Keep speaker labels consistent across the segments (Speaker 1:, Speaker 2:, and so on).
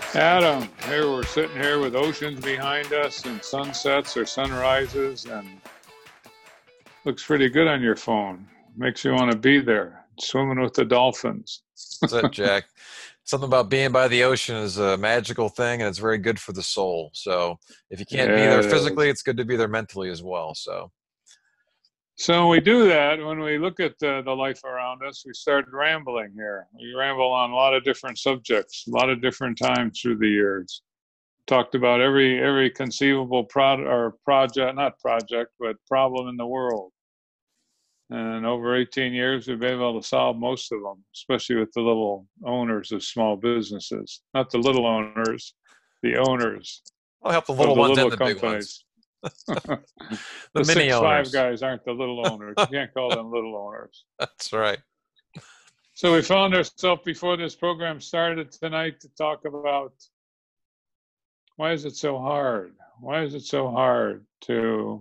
Speaker 1: Adam, here we're sitting here with oceans behind us and sunsets or sunrises, and looks pretty good on your phone. Makes you want to be there, swimming with the dolphins.
Speaker 2: That's it, Jack. Something about being by the ocean is a magical thing, and it's very good for the soul. So if you can't be there
Speaker 1: Yeah, it
Speaker 2: physically,
Speaker 1: is.
Speaker 2: it's good to be there mentally as well. So
Speaker 1: So we do that when we look at the life around us. We start rambling here. We ramble on a lot of different subjects, a lot of different times through the years. Talked about every conceivable project, not project, but problem in the world. And over 18 years, we've been able to solve most of them, especially with the little owners of small businesses. Not the little owners, the owners
Speaker 2: I'll help the
Speaker 1: of
Speaker 2: little
Speaker 1: the
Speaker 2: ones and
Speaker 1: little
Speaker 2: the big ones,
Speaker 1: companies.
Speaker 2: the
Speaker 1: The
Speaker 2: mini
Speaker 1: 6'5"
Speaker 2: owners.
Speaker 1: guys aren't the little owners. You can't call them little owners.
Speaker 2: That's right.
Speaker 1: So we found ourselves before this program started tonight to talk about why is it so hard? Why is it so hard to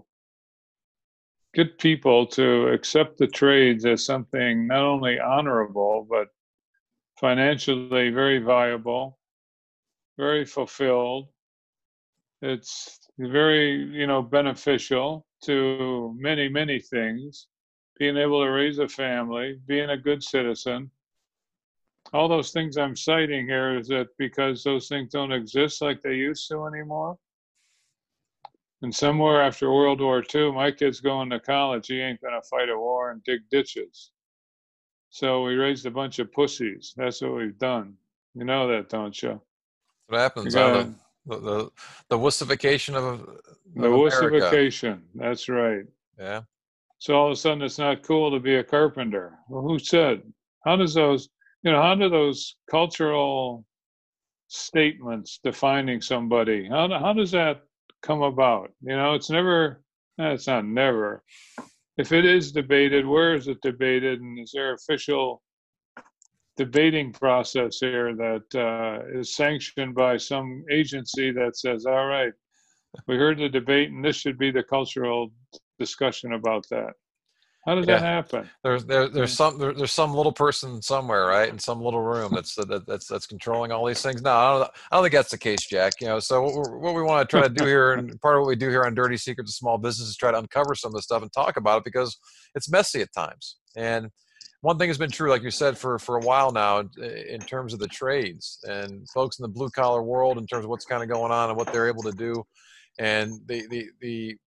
Speaker 1: get people to accept the trades as something not only honorable, but financially very viable, very fulfilled. It's very, beneficial to many, many things. Being able to raise a family, being a good citizen. All those things I'm citing here is that because those things don't exist like they used to anymore. And somewhere after World War II, my kid's going to college. He ain't going to fight a war and dig ditches. So we raised a bunch of pussies. That's what we've done. You know that, don't you?
Speaker 2: What
Speaker 1: You
Speaker 2: happens?
Speaker 1: got
Speaker 2: The wussification
Speaker 1: the
Speaker 2: of America.
Speaker 1: wussification. That's right.
Speaker 2: Yeah.
Speaker 1: So all of a sudden, it's not cool to be a carpenter. Well, who said? How does those, how do those cultural statements defining somebody, how does that come about? It's never, it's not never. If it is debated, where is it debated? And is there official debating process here that is sanctioned by some agency that says, all right, we heard the debate and this should be the cultural discussion about that? How does that
Speaker 2: Yeah.
Speaker 1: happen? Yeah.
Speaker 2: There's some little person somewhere, right, in some little room that's controlling all these things. No, I don't think that's the case, Jack. So what we want to try to do here, and part of what we do here on Dirty Secrets of Small Business, is try to uncover some of this stuff and talk about it because it's messy at times. And one thing has been true, like you said, for a while now, in terms of the trades and folks in the blue collar world, in terms of what's kind of going on and what they're able to do, and the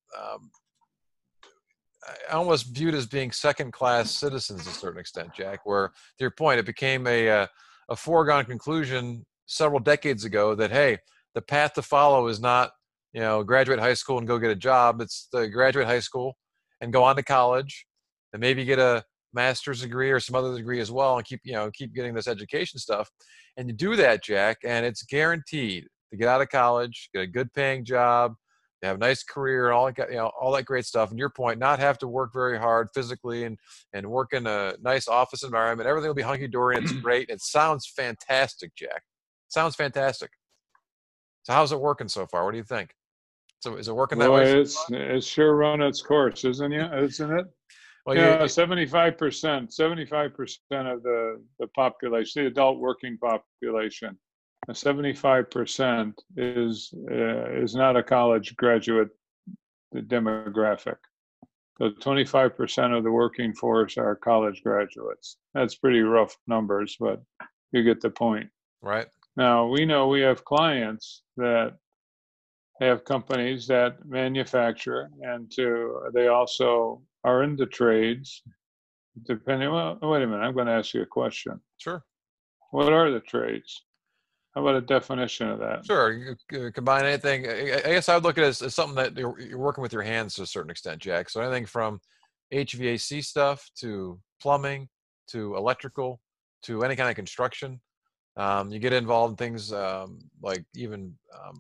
Speaker 2: almost viewed as being second class citizens to a certain extent, Jack, where to your point, it became a foregone conclusion several decades ago that, hey, the path to follow is not, graduate high school and go get a job. It's the graduate high school and go on to college and maybe get a master's degree or some other degree as well and keep getting this education stuff. And you do that, Jack, and it's guaranteed to get out of college, get a good paying job, have a nice career and all that great stuff. And your point, not have to work very hard physically and work in a nice office environment. Everything will be hunky dory and it's great. It sounds fantastic, Jack. Sounds fantastic. So how's it working so far? What do you think? So is it working that way so
Speaker 1: Boy,
Speaker 2: far?
Speaker 1: it's sure run its course, isn't it?
Speaker 2: Well, you
Speaker 1: 75% of the population, the adult working population, 75% is not a college graduate demographic. So 25% of the working force are college graduates. That's pretty rough numbers, but you get the point.
Speaker 2: right.
Speaker 1: Now, we know we have clients that have companies that manufacture they also are in the trades, depending. Well, wait a minute, I'm going to ask you a question.
Speaker 2: Sure.
Speaker 1: What are the trades? How about a definition of that?
Speaker 2: Sure. You combine anything. I guess I would look at it as something that you're working with your hands to a certain extent, Jack. So anything from HVAC stuff to plumbing to electrical to any kind of construction. You get involved in things like even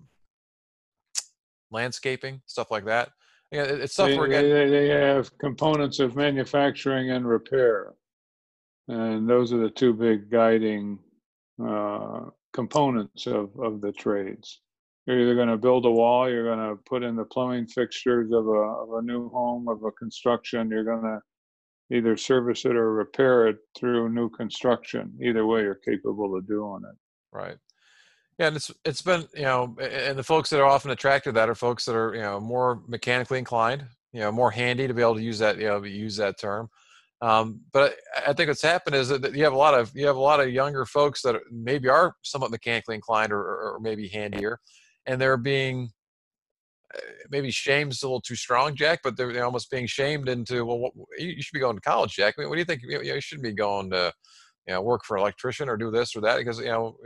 Speaker 2: landscaping, stuff like that. Yeah, it's stuff
Speaker 1: They,
Speaker 2: where
Speaker 1: they,
Speaker 2: again,
Speaker 1: they have components of manufacturing and repair, and those are the two big guiding components of the trades. You're either going to build a wall, you're going to put in the plumbing fixtures of a new home, of a construction, you're going to either service it or repair it through new construction. Either way, you're capable of doing it.
Speaker 2: right? Yeah, and it's been, and the folks that are often attracted to that are folks that are, more mechanically inclined, more handy to be able to use that, use that term. But I think what's happened is that you have a lot of younger folks that maybe are somewhat mechanically inclined, or maybe handier, and they're being, maybe shame's a little too strong, Jack, but they're almost being shamed into, well, you should be going to college, Jack. I mean, what do you think? You shouldn't be going to, work for an electrician or do this or that, because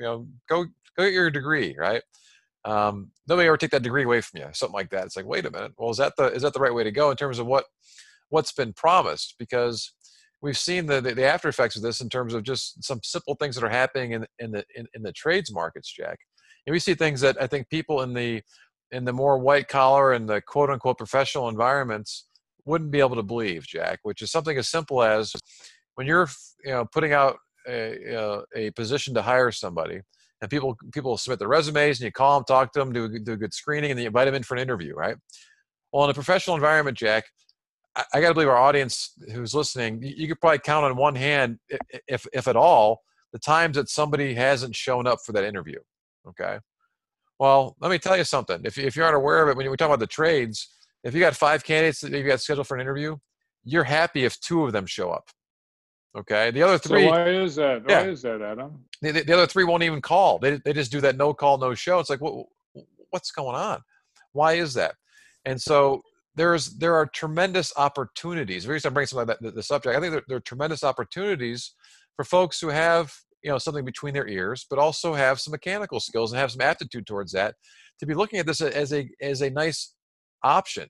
Speaker 2: go get your degree, right? Nobody ever take that degree away from you, something like that. It's like, wait a minute, well, is that the right way to go in terms of what's been promised? Because we've seen the after effects of this in terms of just some simple things that are happening in the trades markets, Jack. And we see things that I think people in the more white collar and the quote unquote professional environments wouldn't be able to believe, Jack, which is something as simple as when you're putting out a position to hire somebody, and people submit their resumes, and you call them, talk to them, do a good screening, and then you invite them in for an interview, right? Well, in a professional environment, Jack, I got to believe our audience who's listening, you could probably count on one hand, if at all, the times that somebody hasn't shown up for that interview. Okay. Well, let me tell you something. If you aren't aware of it, when we talk about the trades, if you got 5 candidates that you got scheduled for an interview, you're happy if 2 of them show up. Okay. The other 3.
Speaker 1: So why is that? Why
Speaker 2: Yeah.
Speaker 1: is that, Adam?
Speaker 2: The other 3 won't even call. They just do that no call, no show. It's like, what's going on? Why is that? And so there are tremendous opportunities. The reason I'm bringing something like that, the subject, I think there are tremendous opportunities for folks who have something between their ears, but also have some mechanical skills and have some aptitude towards that, to be looking at this as a nice option.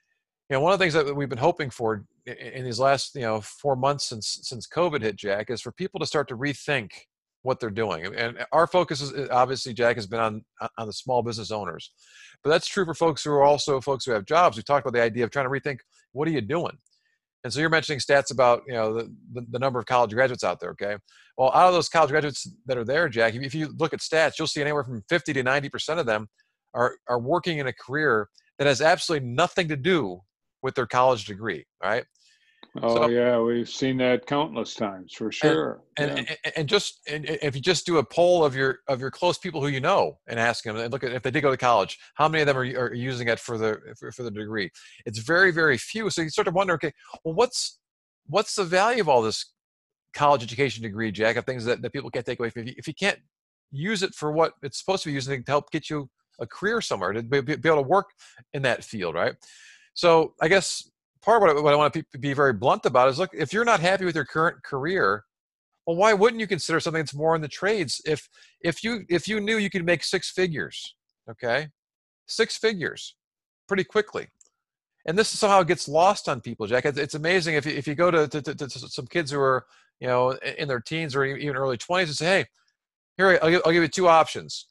Speaker 2: One of the things that we've been hoping for in these last 4 months since COVID hit, Jack, is for people to start to rethink what they're doing. And our focus is obviously, Jack, has been on the small business owners, but that's true for folks who are also folks who have jobs. We talked about the idea of trying to rethink, what are you doing? And so you're mentioning stats about the number of college graduates out there. Okay, well, out of those college graduates that are there, Jack, if you look at stats, you'll see anywhere from 50 to 90% of them are working in a career that has absolutely nothing to do with their college degree. Right?
Speaker 1: Oh
Speaker 2: So,
Speaker 1: yeah, we've seen that countless times for sure.
Speaker 2: and
Speaker 1: Yeah.
Speaker 2: and if you just do a poll of your close people who you know, and ask them, and look at, if they did go to college, how many of them are using it for the degree? It's very, very few. So you sort of wonder, okay, well, what's the value of all this college education degree, Jack, of things that people can't take away from you if you can't use it for what it's supposed to be using, to help get you a career somewhere, to be able to work in that field, right? So I guess part of what I want to be very blunt about is, look, if you're not happy with your current career, well, why wouldn't you consider something that's more in the trades? If you knew you could make 6 figures, okay, 6 figures pretty quickly, and this somehow gets lost on people, Jack. It's amazing if you go to some kids who are in their teens or even early 20s and say, hey, here, I'll give you 2 options.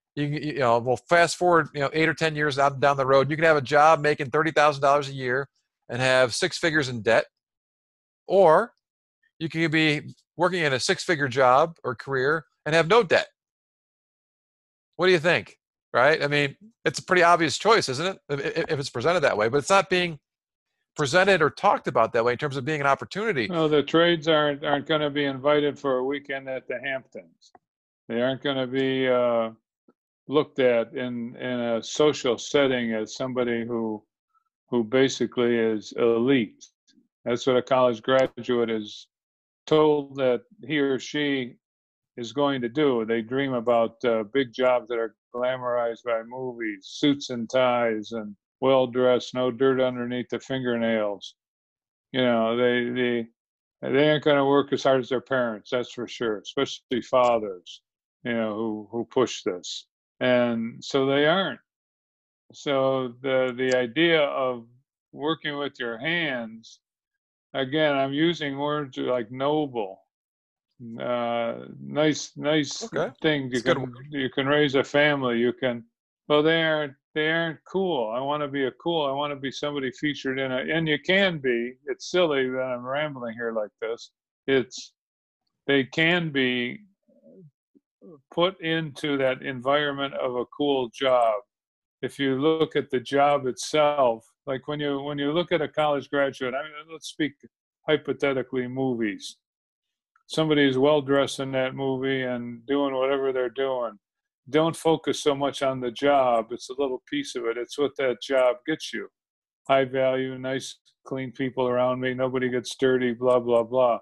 Speaker 2: We'll fast forward 8 or 10 years down the road. You can have a job making $30,000 a year and have 6 figures in debt, or you can be working in a 6-figure job or career and have no debt. What do you think? Right? I mean, it's a pretty obvious choice, isn't it? If it's presented that way, but it's not being presented or talked about that way in terms of being an opportunity.
Speaker 1: No, the trades aren't going to be invited for a weekend at the Hamptons. They aren't going to be looked at in a social setting as somebody who basically is elite. That's what a college graduate is told that he or she is going to do. They dream about big jobs that are glamorized by movies, suits and ties, and well dressed, no dirt underneath the fingernails. They aren't going to work as hard as their parents, that's for sure, especially fathers, who push this. And so they aren't. So the idea of working with your hands, again, I'm using words like noble, nice
Speaker 2: Okay,
Speaker 1: thing.
Speaker 2: it's a good word.
Speaker 1: You can raise a family. You can. Well, they aren't cool. I want to be somebody featured in and you can be. It's silly that I'm rambling here like this. They can be put into that environment of a cool job. If you look at the job itself, like when you look at a college graduate, I mean, let's speak hypothetically movies. Somebody's well dressed in that movie and doing whatever they're doing. don't focus so much on the job. It's a little piece of it. It's what that job gets you. High value, nice, clean people around me. Nobody gets dirty, blah, blah, blah.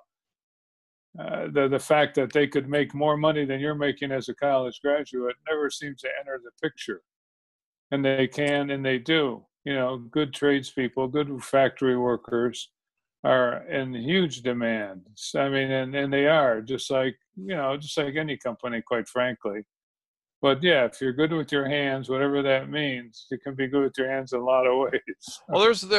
Speaker 1: The fact that they could make more money than you're making as a college graduate never seems to enter the picture. And they can, and they do. You know, good tradespeople, good factory workers are in huge demand. I mean, and they are just like, you know, just like any company, quite frankly. But yeah, if you're good with your hands, whatever that means, you can be good with your hands in a lot of ways.
Speaker 2: Well,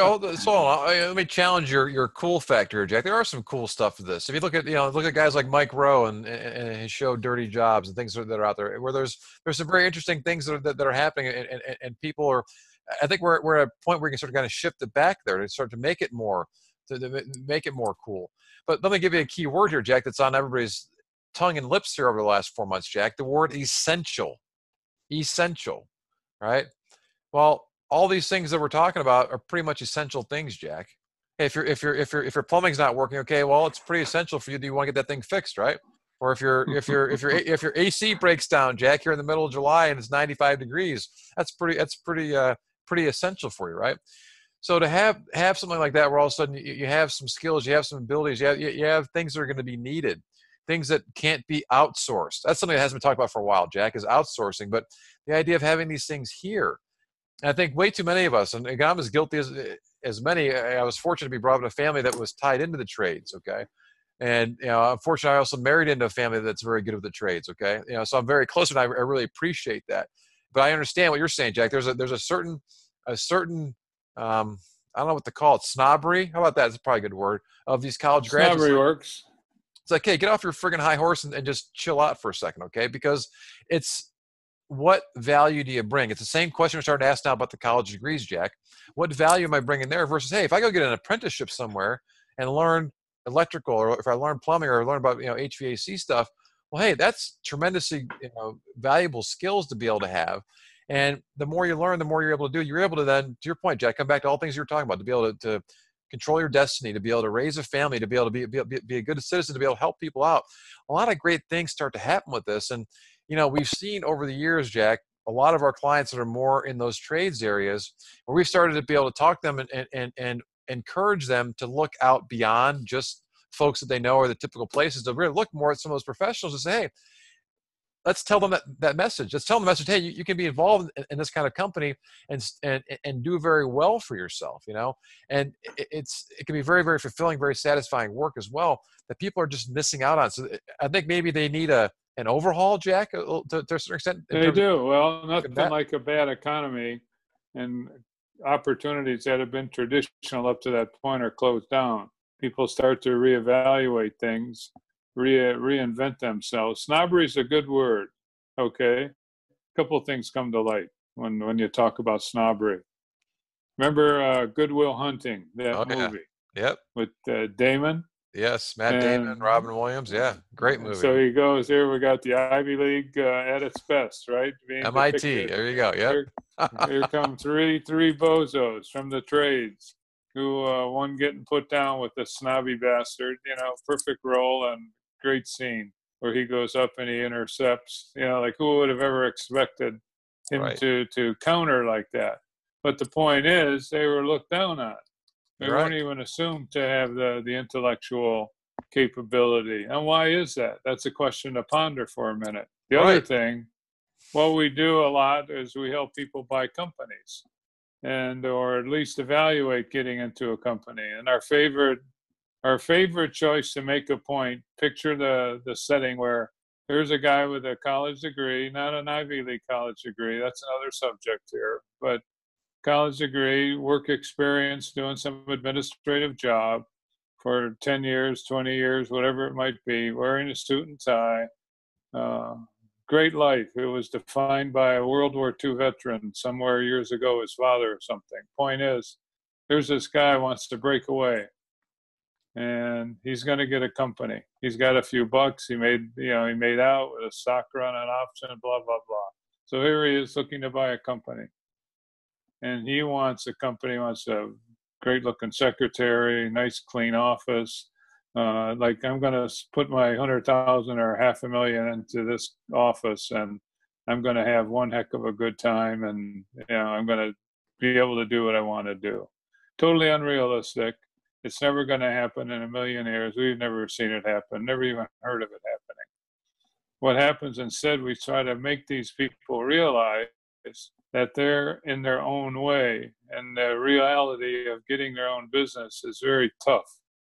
Speaker 2: let me challenge your cool factor, Jack. There are some cool stuff to this. If you look at guys like Mike Rowe and his show Dirty Jobs and things that are out there, where there's some very interesting things that are happening, and people are. I think we're at a point where you can sort of kind of shift it back there to start to make it more make it more cool. But let me give you a key word here, Jack, that's on everybody's tongue and lips here over the last 4 months, Jack. The word essential. Essential, right? Well, all these things that we're talking about are pretty much essential things, Jack. If your plumbing's not working, okay, well, it's pretty essential for you. Do you want to get that thing fixed, right? Or if your AC breaks down, Jack, here in the middle of July and it's 95 degrees, that's pretty essential for you, right? So to have something like that, where all of a sudden you have some skills, you have some abilities, you have things that are going to be needed, things that can't be outsourced. That's something that hasn't been talked about for a while, Jack, is outsourcing. But the idea of having these things here, and I think way too many of us, and I'm as guilty as many. I was fortunate to be brought up in a family that was tied into the trades, okay? And, you know, unfortunately, I also married into a family that's very good with the trades, okay? You know, so I'm very close, and I really appreciate that. But I understand what you're saying, Jack. There's a certain I don't know what to call it, snobbery. How about that? That's probably a good word, of these college graduates.
Speaker 1: Snobbery works.
Speaker 2: It's like, hey, get off your friggin' high horse and just chill out for a second, okay? Because it's, what value do you bring? It's the same question we're starting to ask now about the college degrees, Jack. What value am I bringing there versus, hey, if I go get an apprenticeship somewhere and learn electrical, or if I learn plumbing, or learn about, you know, HVAC stuff, well, hey, that's tremendously, you know, valuable skills to be able to have. And the more you learn, the more you're able to do. You're able to then, to your point, Jack, come back to all things you're talking about, to be able to control your destiny, to be able to raise a family, to be able to be a good citizen, to be able to help people out. A lot of great things start to happen with this. And, you know, we've seen over the years, Jack, a lot of our clients that are more in those trades areas, where we've started to be able to talk to them and encourage them to look out beyond just folks that they know are the typical places, to really look more at some of those professionals and say, hey, let's tell them that message. Let's tell them the message. Hey, you can be involved in this kind of company and do very well for yourself, you know. And it can be very, very fulfilling, very satisfying work as well, that people are just missing out on. So I think maybe they need an overhaul, Jack, to a certain extent.
Speaker 1: They do. Well, nothing like a bad economy, and opportunities that have been traditional up to that point are closed down. People start to reevaluate things, reinvent themselves. Snobbery is a good word. Okay, a couple of things come to light when you talk about snobbery. Remember Good Will Hunting, that movie?
Speaker 2: Yep.
Speaker 1: With Damon.
Speaker 2: Yes, Matt Damon, Robin Williams. Yeah, great movie.
Speaker 1: So he goes here. We got the Ivy League at its best, right? Being
Speaker 2: MIT.
Speaker 1: depicted.
Speaker 2: There you go. Yep.
Speaker 1: Here come three bozos from the trades, who one getting put down with the snobby bastard. You know, perfect role and great scene where he goes up and he intercepts. You know, like who would have ever expected him to counter like that? But the point is, they were looked down on. They weren't even assumed to have the intellectual capability. And why is that? That's a question to ponder for a minute. The other thing, what we do a lot is we help people buy companies, or at least evaluate getting into a company. And our favorite choice to make a point, picture the setting where there's a guy with a college degree, not an Ivy League college degree. That's another subject here, but college degree, work experience, doing some administrative job for 10 years, 20 years, whatever it might be, wearing a suit and tie. Great life. It was defined by a World War II veteran somewhere years ago, his father or something. Point is, there's this guy who wants to break away, and he's going to get a company. He's got a few bucks. He made out with a stock run on option, blah, blah, blah. So here he is looking to buy a company. And he wants a great looking secretary, nice clean office. Like, I'm going to put my 100,000 or $500,000 into this office, and I'm going to have one heck of a good time, and I'm going to be able to do what I want to do. Totally unrealistic. It's never going to happen in a million years. We've never seen it happen, never even heard of it happening. What happens instead, we try to make these people realize that they're in their own way, and the reality of getting their own business is very tough,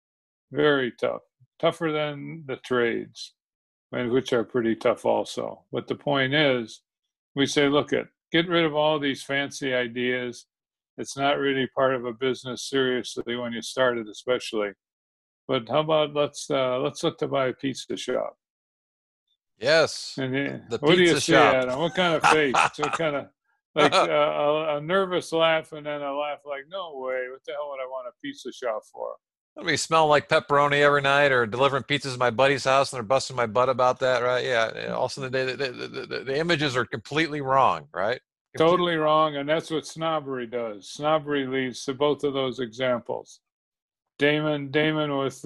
Speaker 1: tougher than the trades, which are pretty tough also. But the point is, we say, look, get rid of all these fancy ideas. It's not really part of a business seriously when you start it, especially. But how about let's look to buy a pizza shop.
Speaker 2: Yes,
Speaker 1: And
Speaker 2: the
Speaker 1: what do you
Speaker 2: pizza
Speaker 1: see,
Speaker 2: shop.
Speaker 1: Adam? What kind of face? What kind of like a nervous laugh, and then a laugh like, no way. What the hell would I want a pizza shop for?
Speaker 2: I'll be smelling like pepperoni every night, or delivering pizzas to my buddy's house, and they're busting my butt about that, right? Yeah. Also, the images are completely wrong, right?
Speaker 1: Totally wrong, and that's what snobbery does. Snobbery leads to both of those examples. Damon with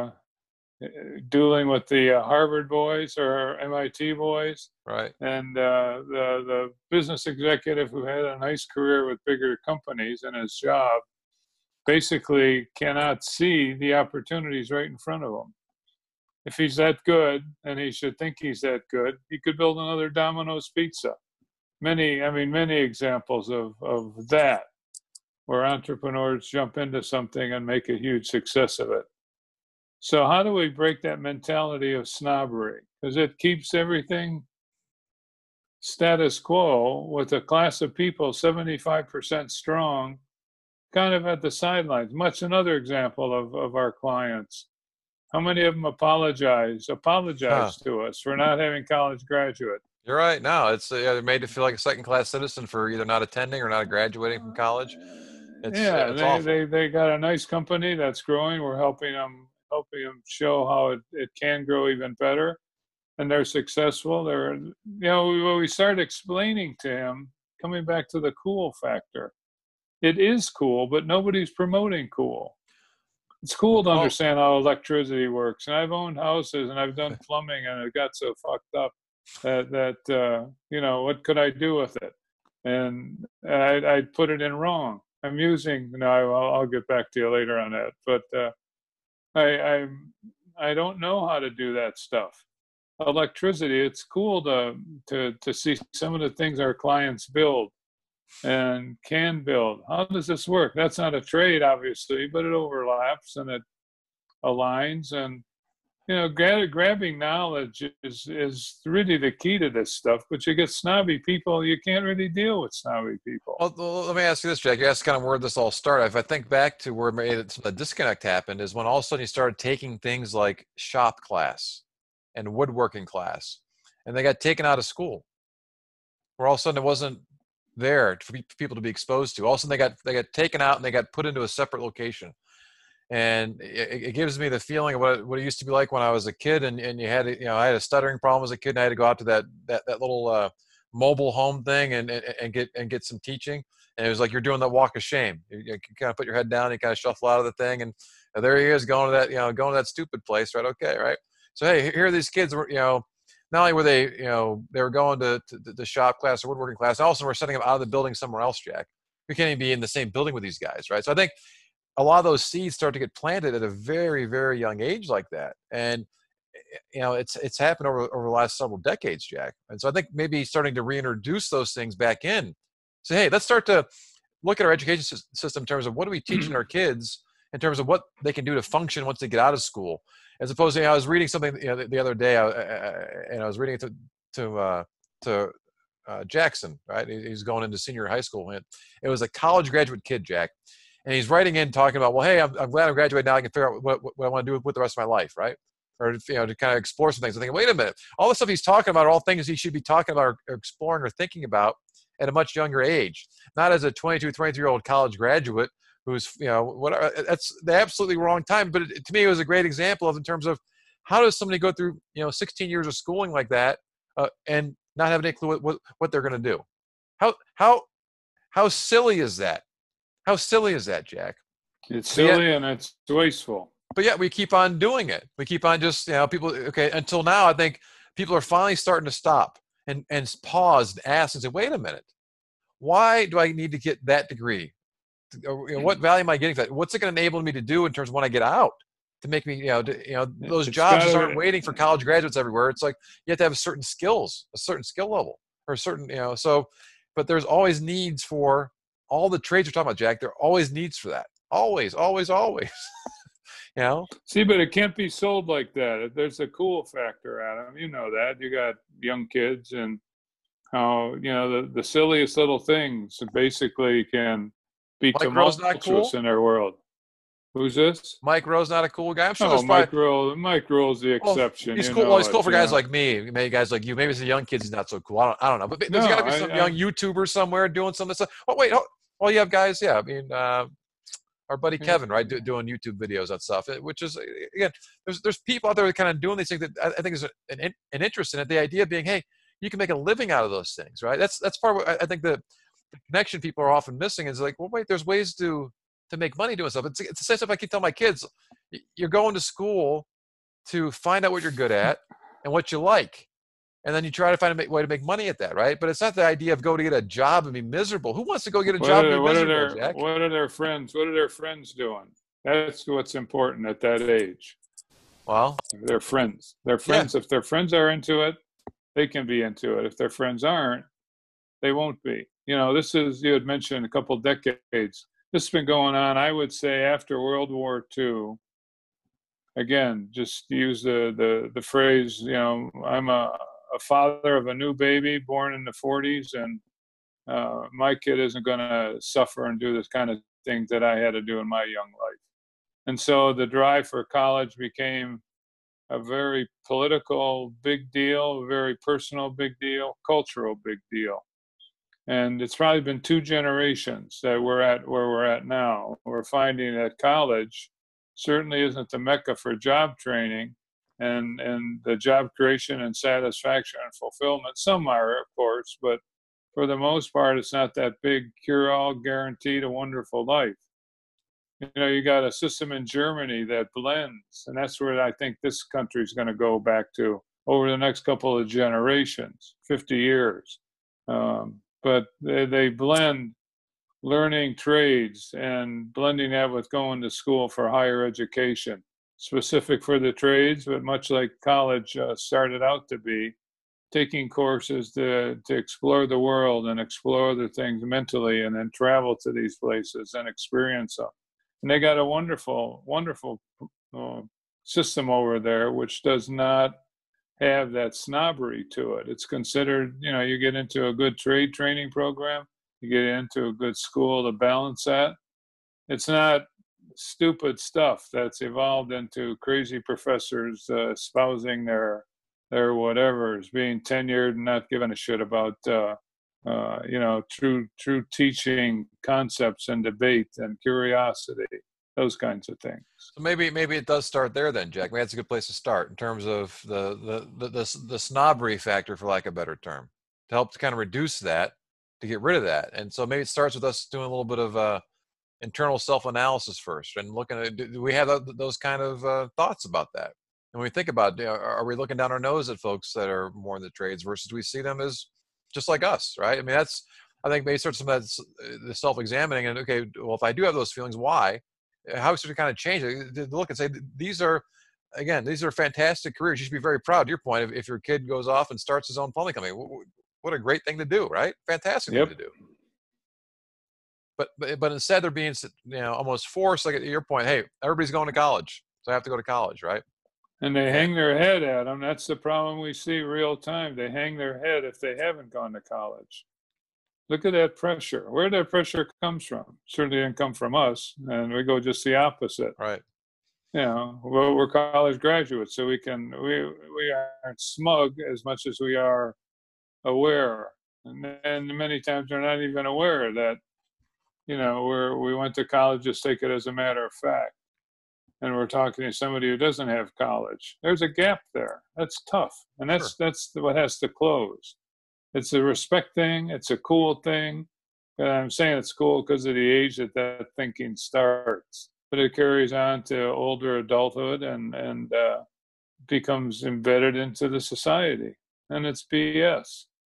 Speaker 1: dueling with the Harvard boys or MIT boys,
Speaker 2: right?
Speaker 1: And the business executive who had a nice career with bigger companies in his job basically cannot see the opportunities right in front of him. If he's that good, and he should think he's that good, he could build another Domino's Pizza. Many examples of that, where entrepreneurs jump into something and make a huge success of it. So how do we break that mentality of snobbery? Because it keeps everything status quo with a class of people 75% strong, kind of at the sidelines. Much another example of our clients. How many of them apologize to us for not having college graduate?
Speaker 2: You're right. No, it's they're made to feel like a second-class citizen for either not attending or not graduating from college. It's awful.
Speaker 1: They got a nice company that's growing. We're helping them show how it can grow even better, and they're successful. When we start explaining to him, coming back to the cool factor, it is cool, but nobody's promoting cool. It's cool to understand how electricity works, and I've owned houses and I've done plumbing, and it got so fucked up that what could I do with it? And I put it in wrong. I'm using. I'll get back to you later on that, but I don't know how to do that stuff. Electricity, it's cool to see some of the things our clients build and can build. How does this work? That's not a trade, obviously, but it overlaps and it aligns. And grabbing knowledge is really the key to this stuff. But you get snobby people, you can't really deal with snobby people.
Speaker 2: Well, let me ask you this, Jack. You asked kind of where this all started. If I think back to where the disconnect happened is when all of a sudden you started taking things like shop class and woodworking class, and they got taken out of school. Where all of a sudden it wasn't there for people to be exposed to. All of a sudden they got taken out and they got put into a separate location. And it gives me the feeling of what it used to be like when I was a kid, and you had I had a stuttering problem as a kid, and I had to go out to that little mobile home thing and get some teaching. And it was like you're doing that walk of shame. You kind of put your head down, you kind of shuffle out of the thing, and there he is going to that stupid place, right? Okay, right. So hey, here are these kids. Not only were they they were going to the shop class or woodworking class, and also we're sending them out of the building somewhere else, Jack. We can't even be in the same building with these guys, right? So I think a lot of those seeds start to get planted at a very, very young age like that. And, it's happened over the last several decades, Jack. And so I think maybe starting to reintroduce those things back in. Say, hey, let's start to look at our education system in terms of what are we teaching our kids in terms of what they can do to function once they get out of school. As opposed to, I was reading something the other day, and I was reading it to Jackson, right? He's going into senior high school. And it was a college graduate kid, Jack. And he's writing in talking about, well, hey, I'm glad I'm graduated now. I can figure out what I want to do with the rest of my life, right? Or to kind of explore some things. I'm thinking, wait a minute, all the stuff he's talking about are all things he should be talking about or exploring or thinking about at a much younger age, not as a 22, 23-year-old college graduate who's whatever. That's the absolutely wrong time. But to me, it was a great example of in terms of how does somebody go through 16 years of schooling like that and not have any clue what they're going to do? How silly is that? How silly is that, Jack?
Speaker 1: It's silly and it's wasteful.
Speaker 2: But yet we keep on doing it. We keep on just, people, okay, until now I think people are finally starting to stop. and pause and ask and say, wait a minute, why do I need to get that degree? What value am I getting for that? What's it going to enable me to do in terms of when I get out to make me, those
Speaker 1: It's
Speaker 2: jobs just
Speaker 1: gotta,
Speaker 2: aren't waiting for college graduates everywhere. It's like you have to have certain skills, a certain skill level, or a certain, so, but there's always needs for all the trades you're talking about, Jack. There are always needs for that. Always, always, always.
Speaker 1: See, but it can't be sold like that. There's a cool factor, Adam. You know that. You got young kids, and how, the silliest little things basically can be
Speaker 2: Mike Rowe's not
Speaker 1: tumultuous
Speaker 2: cool.
Speaker 1: in their world. Who's this?
Speaker 2: Mike Rowe's not a cool guy. I'm sure
Speaker 1: Oh,
Speaker 2: there's probably.
Speaker 1: Mike Rowe's the
Speaker 2: Well,
Speaker 1: exception.
Speaker 2: he's
Speaker 1: You
Speaker 2: cool. Well,
Speaker 1: know
Speaker 2: he's cool
Speaker 1: it.
Speaker 2: for guys like me. Maybe guys like you. Maybe it's the young kids. He's not so cool. I don't know. But there's
Speaker 1: No,
Speaker 2: got to be some young YouTuber somewhere doing some of this stuff. Oh wait. Well, you have guys. Yeah. I mean, our buddy Kevin, right, doing YouTube videos and stuff. Which is, again, there's people out there that kind of doing these things that I think is an interest in it. The idea being, hey, you can make a living out of those things, right? That's part of what I think the connection people are often missing is like, well, wait, there's ways to make money doing stuff. It's the same stuff I keep telling my kids. You're going to school to find out what you're good at and what you like. And then you try to find a way to make money at that, right? But it's not the idea of go to get a job and be miserable. Who wants to go get a job and be miserable, Jack?
Speaker 1: What are their friends doing? That's what's important at that age.
Speaker 2: Well,
Speaker 1: their friends. Yeah. If their friends are into it, they can be into it. If their friends aren't, they won't be. You had mentioned a couple decades. This has been going on, I would say, after World War II. Again, just use the phrase, I'm a father of a new baby born in the 40s, and my kid isn't going to suffer and do this kind of thing that I had to do in my young life. And so the drive for college became a very political big deal, a very personal big deal, cultural big deal. And it's probably been 2 generations that we're at where we're at now. We're finding that college certainly isn't the mecca for job training and the job creation and satisfaction and fulfillment. Some are, of course, but for the most part, it's not that big cure-all guaranteed a wonderful life. You got a system in Germany that blends, and that's where I think this country is going to go back to over the next couple of generations, 50 years. But they blend learning trades and blending that with going to school for higher education, specific for the trades, but much like college started out to be, taking courses to explore the world and explore other things mentally, and then travel to these places and experience them. And they got a wonderful, wonderful system over there, which does not have that snobbery to it. It's considered, you get into a good trade training program, you get into a good school to balance that. It's not stupid stuff that's evolved into crazy professors espousing their whatevers, being tenured and not giving a shit about true teaching concepts and debate and curiosity, those kinds of things.
Speaker 2: So maybe it does start there then, Jack. Maybe that's a good place to start in terms of the snobbery factor, for lack of a better term, to help to kind of reduce that, to get rid of that. And so maybe it starts with us doing a little bit of internal self-analysis first and looking at, do we have those kind of thoughts about that? And when we think about, are we looking down our nose at folks that are more in the trades versus we see them as just like us, right? I mean, I think maybe starts some of that, the self-examining, and okay, well, if I do have those feelings, why? How should we kind of change it? Look and say, these are fantastic careers. You should be very proud. To your point, if your kid goes off and starts his own plumbing company, what a great thing to do, right? Fantastic thing to do. But instead they're being, almost forced, like at your point, hey, everybody's going to college, so I have to go to college, right?
Speaker 1: And they hang their head at them. That's the problem we see real time. They hang their head if they haven't gone to college. Look at that pressure. Where that pressure comes from? Certainly didn't come from us, and we go just the opposite.
Speaker 2: Right.
Speaker 1: Well, we're college graduates, so we aren't smug as much as we are aware. And many times we're not even aware that, we went to college, just take it as a matter of fact. And we're talking to somebody who doesn't have college. There's a gap there. That's tough. And that's what has to close. It's a respect thing. It's a cool thing. And I'm saying it's cool because of the age that thinking starts. But it carries on to older adulthood and becomes embedded into the society. And it's BS.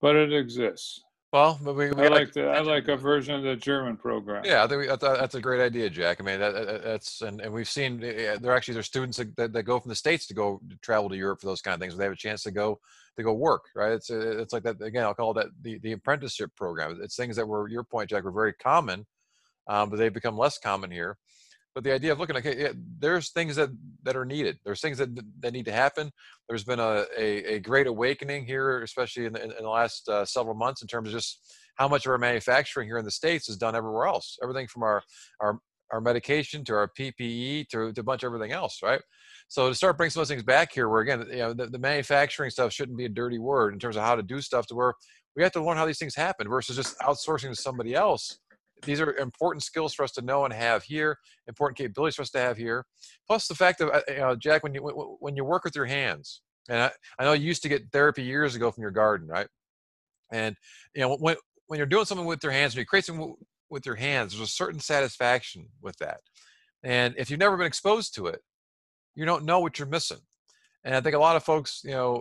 Speaker 1: but it exists.
Speaker 2: Well, but we
Speaker 1: I
Speaker 2: got
Speaker 1: like that. I like a version of the German program.
Speaker 2: yeah, I think that's a great idea, Jack. I mean, that's and we've seen there's students that go from the States to go travel to Europe for those kind of things. Where they have a chance to go work, right? It's like that again. I'll call that the apprenticeship program. It's things that were your point, Jack, were very common, but they've become less common here. But the idea of looking like, yeah, there's things that are needed. There's things that need to happen. There's been a great awakening here, especially in the last several months, in terms of just how much of our manufacturing here in the States is done everywhere else. Everything from our medication to our PPE to a bunch of everything else, right? So to start bringing some of those things back here, where again, the manufacturing stuff shouldn't be a dirty word in terms of how to do stuff, to where we have to learn how these things happen versus just outsourcing to somebody else. These are important skills for us to know and have here, important capabilities for us to have here. Plus the fact that, Jack, when you work with your hands, and I know you used to get therapy years ago from your garden, right? And when you're doing something with your hands, when you create something with your hands, there's a certain satisfaction with that. And if you've never been exposed to it, you don't know what you're missing. And I think a lot of folks,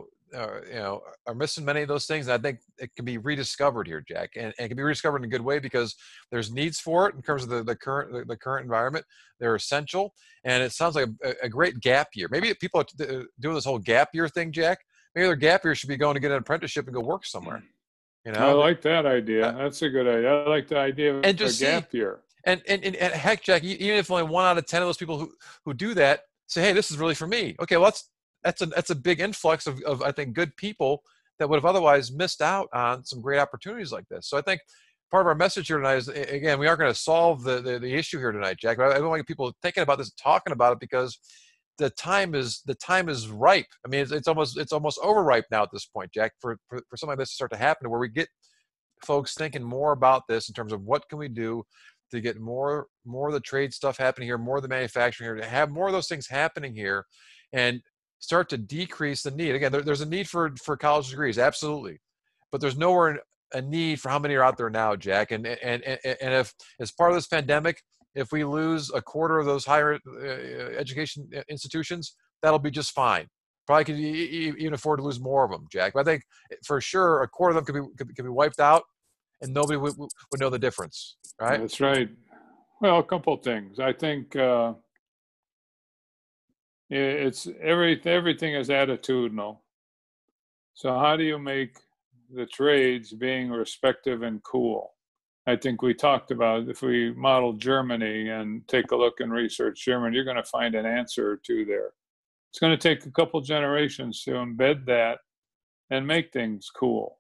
Speaker 2: are missing many of those things. And I think it can be rediscovered here, Jack, and it can be rediscovered in a good way because there's needs for it in terms of the current environment. They're essential, and it sounds like a great gap year. Maybe people are doing this whole gap year thing, Jack. Maybe their gap year should be going to get an apprenticeship and go work somewhere.
Speaker 1: I like that idea. That's a good idea. I like the idea of a gap year.
Speaker 2: And heck, Jack, even if only 1 out of 10 of those people who do that say, hey, this is really for me. Okay, well, that's a big influx of I think good people that would have otherwise missed out on some great opportunities like this. So I think part of our message here tonight is, again, we aren't going to solve the issue here tonight, Jack. But I don't want people thinking about this, talking about it, because the time is ripe. I mean, it's almost overripe now at this point, Jack, for something like this to start to happen, where we get folks thinking more about this in terms of what can we do to get more of the trade stuff happening here, more of the manufacturing here, to have more of those things happening here, and start to decrease the need. Again, there's a need for college degrees, absolutely, but there's nowhere a need for how many are out there now, Jack. And if, as part of this pandemic, if we lose a quarter of those higher education institutions, that'll be just fine. Probably could even afford to lose more of them, Jack. But I think for sure a quarter of them could be wiped out, and nobody would know the difference, right?
Speaker 1: That's right. Well, a couple of things. I think it's everything is attitudinal. So how do you make the trades being respective and cool? I think we talked about, if we model Germany and take a look and research Germany, you're going to find an answer or two there. It's going to take a couple generations to embed that and make things cool.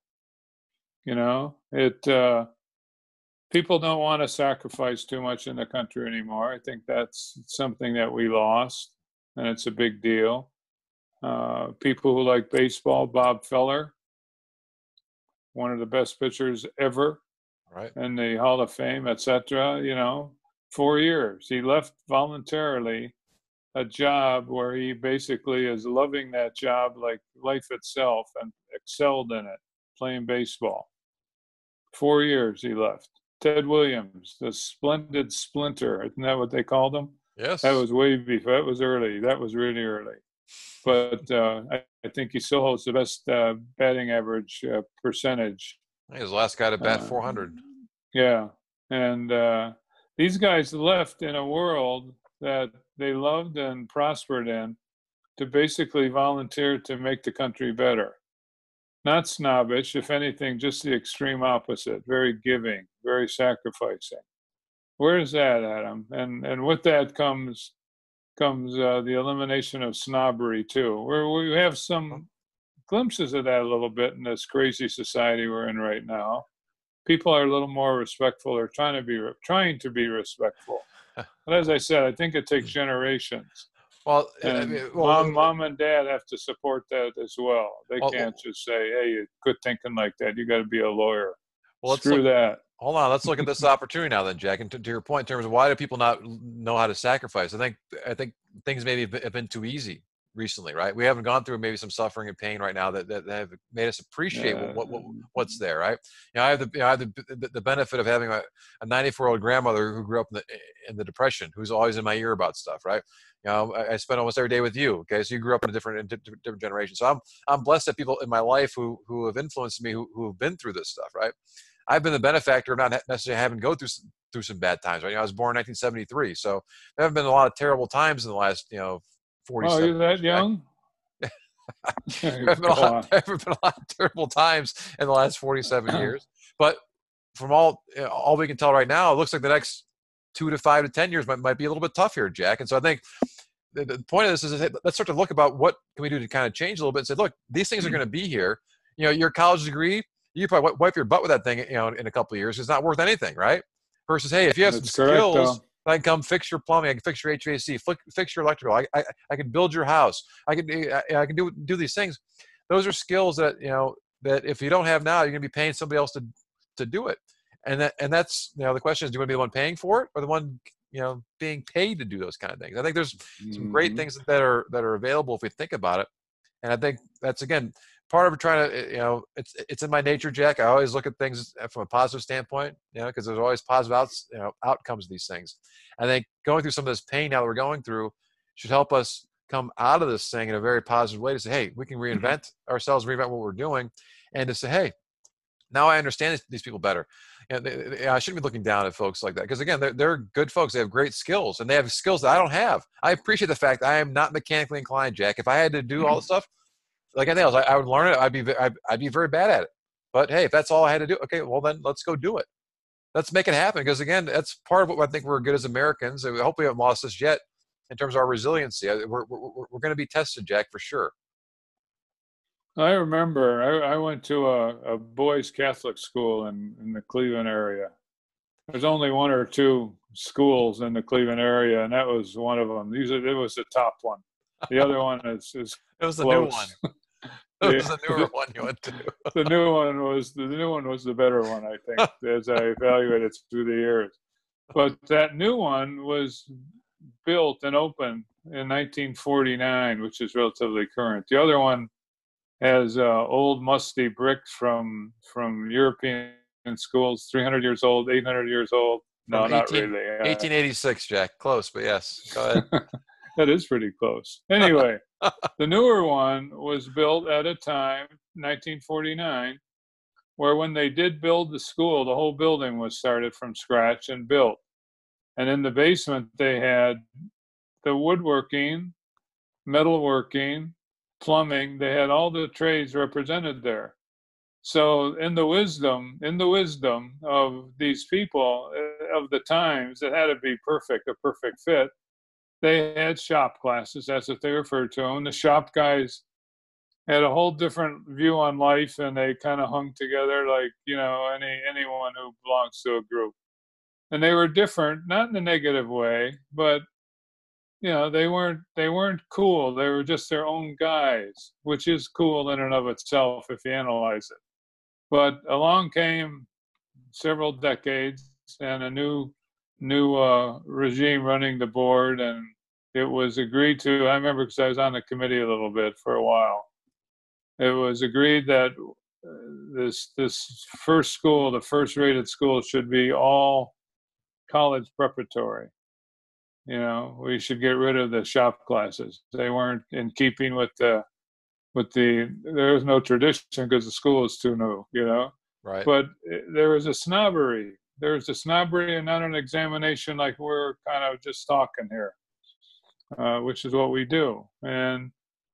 Speaker 1: People don't want to sacrifice too much in the country anymore. I think that's something that we lost, and it's a big deal. People who like baseball, Bob Feller, one of the best pitchers ever,
Speaker 2: right,
Speaker 1: in the Hall of Fame, etc. 4 years. He left voluntarily a job where he basically is loving that job like life itself and excelled in it, playing baseball. 4 years he left. Ted Williams, the splendid splinter, isn't that what they called him?
Speaker 2: Yes.
Speaker 1: That was way before. That was early. That was really early. But I think he still holds the best batting average percentage.
Speaker 2: He was the last guy to bat 400.
Speaker 1: Yeah. And these guys left in a world that they loved and prospered in to basically volunteer to make the country better. Not snobbish, if anything, just the extreme opposite. Very giving, very sacrificing. Where's that, Adam? And with that comes the elimination of snobbery too. We have some glimpses of that a little bit in this crazy society we're in right now. People are a little more respectful, or trying to be respectful. But as I said, I think it takes generations.
Speaker 2: Well,
Speaker 1: mom and dad have to support that as well. They can't just say, "Hey, you quit thinking like that. You got to be a lawyer." Well, screw that.
Speaker 2: Hold on, let's look at this opportunity now, then, Jack. And to your point, in terms of why do people not know how to sacrifice? I think things maybe have been too easy. recently, right? We haven't gone through maybe some suffering and pain right now that have made us appreciate what's there, right? I have the benefit of having a 94-year-old grandmother who grew up in the Depression, who's always in my ear about stuff, right? I spend almost every day with you. Okay, so you grew up in a different generation. So I'm blessed that people in my life who have influenced me, who have been through this stuff, right? I've been the benefactor of not necessarily having to go through some bad times, right? I was born in 1973, so there have been a lot of terrible times in the last 47
Speaker 1: Oh, you're that
Speaker 2: years,
Speaker 1: young?
Speaker 2: there have been a lot of terrible times in the last 47 years. But from all we can tell right now, it looks like the next 2 to 5 to 10 years might be a little bit tough here, Jack. And so I think the point of this is let's start to look about what can we do to kind of change a little bit and say, look, these things are going to be here. Your college degree, you probably wipe your butt with that thing, in a couple of years. It's not worth anything, right? Versus, hey, if you have some skills, I can come fix your plumbing, I can fix your HVAC, fix your electrical, I can build your house, I can do these things. Those are skills that that if you don't have now, you're going to be paying somebody else to do it. And that's the question is, do you want to be the one paying for it or the one being paid to do those kind of things? I think there's some great things that are available if we think about it. And I think that's, again, part of trying to, it's in my nature, Jack. I always look at things from a positive standpoint, because there's always positive outcomes of these things. I think going through some of this pain now that we're going through should help us come out of this thing in a very positive way to say, hey, we can reinvent ourselves, reinvent what we're doing, and to say, hey, now I understand these people better. And I shouldn't be looking down at folks like that, because again, they're good folks. They have great skills, and they have skills that I don't have. I appreciate the fact I am not mechanically inclined, Jack. If I had to do all the stuff like anything else, I would learn it. I'd be very bad at it. But hey, if that's all I had to do, okay, well then let's go do it. Let's make it happen. Because again, that's part of what I think we're good as Americans. And hopefully we haven't lost this yet in terms of our resiliency. We're going to be tested, Jack, for sure.
Speaker 1: I remember I went to a boys' Catholic school in the Cleveland area. There's only one or two schools in the Cleveland area, and that was one of them. It was the top one. The other one is
Speaker 2: it was the
Speaker 1: close.
Speaker 2: New one. It was the newer one you went to.
Speaker 1: The new one was the better one, I think, as I evaluated through the years. But that new one was built and opened in 1949, which is relatively current. The other one has old musty bricks from European schools, 300 years old, 800 years old. No, not really.
Speaker 2: 1886, Jack. Close, but yes. Go ahead.
Speaker 1: That is pretty close. Anyway, the newer one was built at a time, 1949, where when they did build the school, the whole building was started from scratch and built. And in the basement, they had the woodworking, metalworking, plumbing. They had all the trades represented there. So in the wisdom of these people of the times, it had to be perfect, a perfect fit. They had shop classes, that's what they referred to them. The shop guys had a whole different view on life, and they kind of hung together like, anyone who belongs to a group. And they were different, not in a negative way, but they weren't cool. They were just their own guys, which is cool in and of itself if you analyze it. But along came several decades and a new regime running the board, and it was agreed to. I remember because I was on the committee a little bit for a while. It was agreed that this first school, the first rated school, should be all college preparatory. We should get rid of the shop classes. They weren't in keeping with there was no tradition because the school was too new,
Speaker 2: Right.
Speaker 1: But there was a snobbery. There's a snobbery and not an examination like we're kind of just talking here, which is what we do. And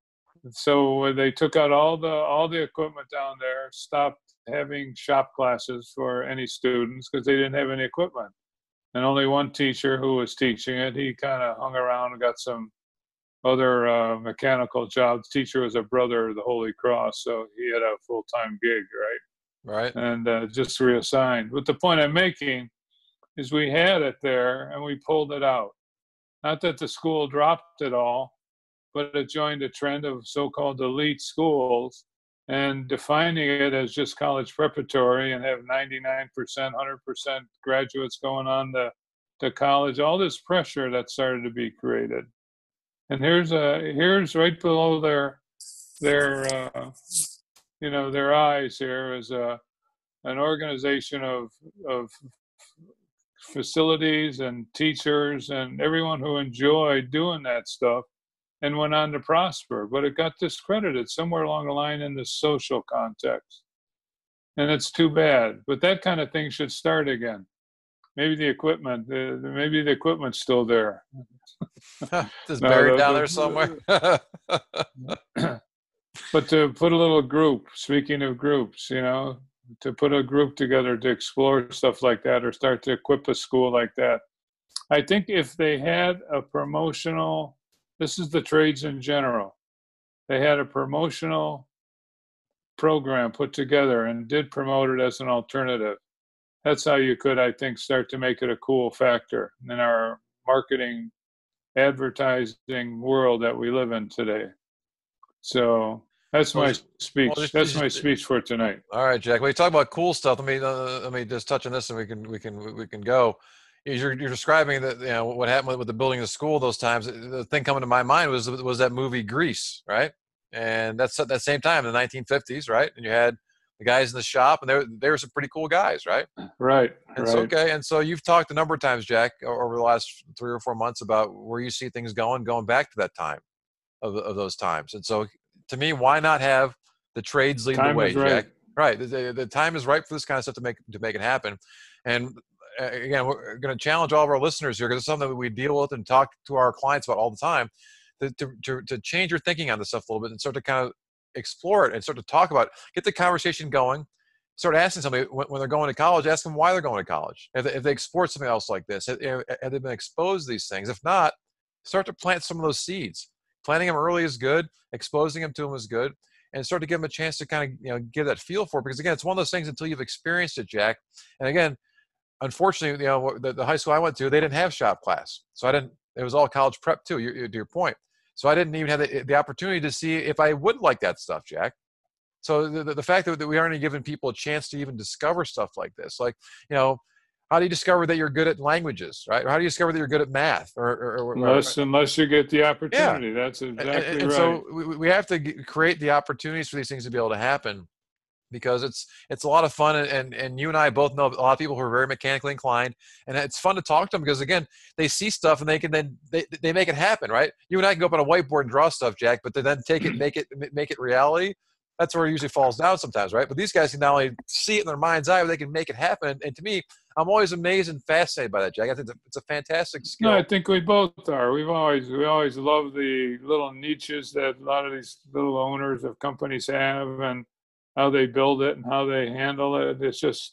Speaker 1: so they took out all the equipment down there, stopped having shop classes for any students because they didn't have any equipment. And only one teacher who was teaching it, he kind of hung around and got some other mechanical jobs. Teacher was a brother of the Holy Cross, so he had a full-time gig, right?
Speaker 2: Right.
Speaker 1: And just reassigned. But the point I'm making is we had it there and we pulled it out. Not that the school dropped it all, but it joined a trend of so-called elite schools and defining it as just college preparatory and have 99%, 100% graduates going on to college, all this pressure that started to be created. And here's right below their their eyes here is an organization of facilities and teachers and everyone who enjoyed doing that stuff and went on to prosper, but it got discredited somewhere along the line in the social context. And it's too bad, but that kind of thing should start again. Maybe the equipment's still there.
Speaker 2: Just buried down there somewhere.
Speaker 1: But to put a little group, speaking of groups, to put a group together to explore stuff like that or start to equip a school like that. I think if they had a promotional, this is the trades in general, they had a promotional program put together and did promote it as an alternative. That's how you could, I think, start to make it a cool factor in our marketing, advertising world that we live in today. So that's my speech. That's my speech for tonight.
Speaker 2: All right, Jack. When you talk about cool stuff, let me just touch on this, and we can go. You're describing that what happened with the building of the school those times. The thing coming to my mind was that movie Grease, right? And that's at that same time in the 1950s, right? And you had the guys in the shop, and they were some pretty cool guys, right?
Speaker 1: Right.
Speaker 2: And so, okay. And so you've talked a number of times, Jack, over the last 3 or 4 months about where you see things going back to that time of those times. And so, to me, why not have the trades lead the way, Jack? Right. The time is right for this kind of stuff to make it happen. And again, we're going to challenge all of our listeners here because it's something that we deal with and talk to our clients about all the time. To change your thinking on this stuff a little bit and start to kind of explore it and start to talk about it, get the conversation going, start asking somebody when they're going to college, ask them why they're going to college. If they explored something else like this, have they been exposed to these things? If not, start to plant some of those seeds. Planting them early is good. Exposing them to them is good. And start to give them a chance to kind of give that feel for it. Because again, it's one of those things until you've experienced it, Jack. And again, unfortunately, the high school I went to, they didn't have shop class. So it was all college prep too, to your point. So I didn't even have the opportunity to see if I would like that stuff, Jack. So the fact that we aren't giving people a chance to even discover stuff like this, like, how do you discover that you're good at languages, right? Or how do you discover that you're good at math?
Speaker 1: Unless you get the opportunity. Yeah. That's exactly right.
Speaker 2: So we have to create the opportunities for these things to be able to happen. Because it's a lot of fun, and you and I both know a lot of people who are very mechanically inclined, and it's fun to talk to them because again they see stuff and they can then they make it happen, right? You and I can go up on a whiteboard and draw stuff, Jack, but to then take it, make it reality. That's where it usually falls down sometimes, right? But these guys can not only see it in their mind's eye, but they can make it happen. And to me, I'm always amazed and fascinated by that, Jack. I think it's a fantastic skill.
Speaker 1: No, I think we both are. We always love the little niches that a lot of these little owners of companies have, and how they build it and how they handle it. It's just,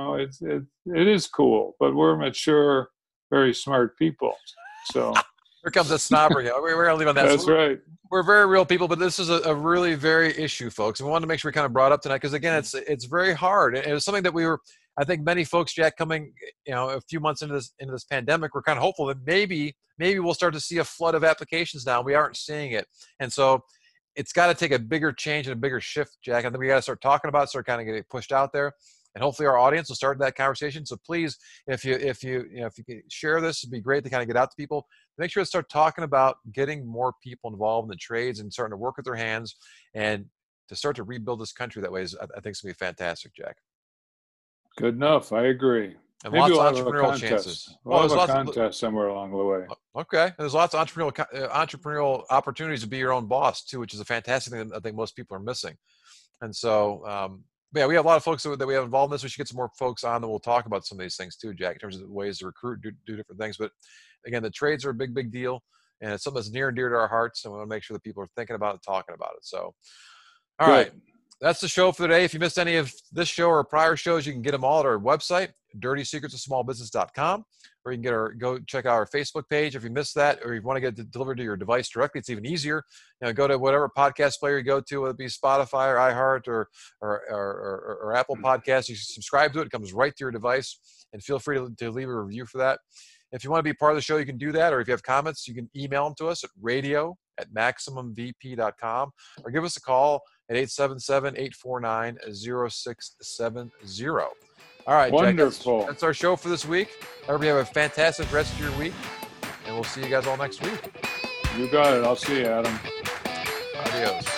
Speaker 1: it is cool, but we're mature, very smart people. So
Speaker 2: here comes the snobbery. We're going to leave on that.
Speaker 1: That's right.
Speaker 2: We're very real people, but this is a really very issue, folks. And we wanted to make sure we kind of brought up tonight because again, it's very hard. And it was something that I think many folks, Jack, coming, a few months into this pandemic, we're kind of hopeful that maybe we'll start to see a flood of applications now. We aren't seeing it. And so it's got to take a bigger change and a bigger shift, Jack. I think we got to start talking about it, start kind of getting pushed out there, and hopefully our audience will start that conversation. So please, if you can share this, it'd be great to kind of get out to people. Make sure to start talking about getting more people involved in the trades and starting to work with their hands and to start to rebuild this country that way. I think it's gonna be fantastic, Jack.
Speaker 1: Good enough. I agree.
Speaker 2: And maybe lots of entrepreneurial chances.
Speaker 1: We'll have a contest somewhere along the way.
Speaker 2: Okay. And there's lots of entrepreneurial opportunities to be your own boss too, which is a fantastic thing that I think most people are missing. And so, we have a lot of folks that we have involved in this. We should get some more folks on that we'll talk about some of these things too, Jack, in terms of ways to recruit, do different things. But again, the trades are a big deal, and it's something that's near and dear to our hearts. And we want to make sure that people are thinking about it, talking about it. So, all right. That's the show for today. If you missed any of this show or prior shows, you can get them all at our website, dirtysecretsofsmallbusiness.com, or you can go check out our Facebook page. If you missed that, or you want to get it delivered to your device directly, it's even easier. Go to whatever podcast player you go to, whether it be Spotify or iHeart or Apple Podcasts. You subscribe to it. It comes right to your device, and feel free to leave a review for that. If you want to be part of the show, you can do that. Or if you have comments, you can email them to us at radio@maximumvp.com, or give us a call at 877-849-0670. All right,
Speaker 1: wonderful.
Speaker 2: Jack, that's our show for this week. Everybody have a fantastic rest of your week, and we'll see you guys all next week.
Speaker 1: You got it. I'll see you, Adam.
Speaker 2: Adios.